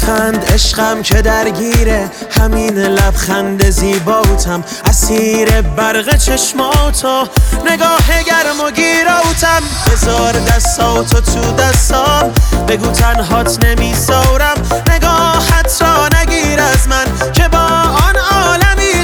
بخند عشقم که درگیره همین لبخند زیباتم، اسیر برق چشماتو نگاه گرم و گیراتم. بذار دستاتو تو دستام، بگو تنهات نمیذارم، نگاهت را نگیر از من که با آن عالمی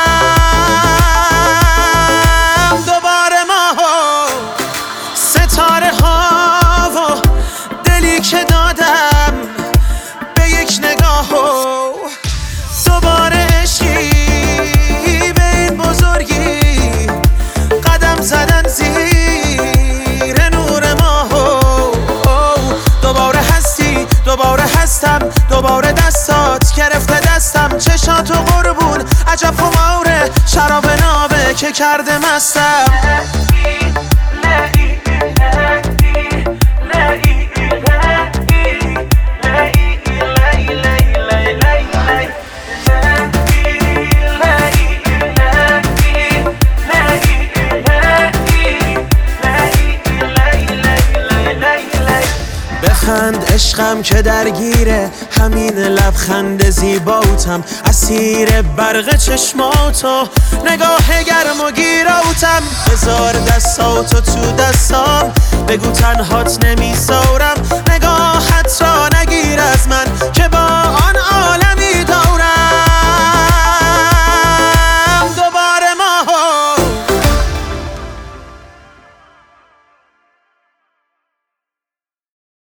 دارم. دوباره ما ستاره ها و دلی که دادم به یک نگاه و دوباره عشقی به این بزرگی قدم زدن زیر نور ما. دوباره هستی، دوباره هستم، دوباره دستات گرفته دستم، چشاتو قربون عجب خماره، شراب نابه که کرده مستم. بخند عشقم که درگیره همین لبخند زیباتم، اسیر برق چشماتو نگاه گرم و گیراتم. بذار دستاتو تو دستام، بگو تنهات نمیذارم، نگاهت را نگیر از من که با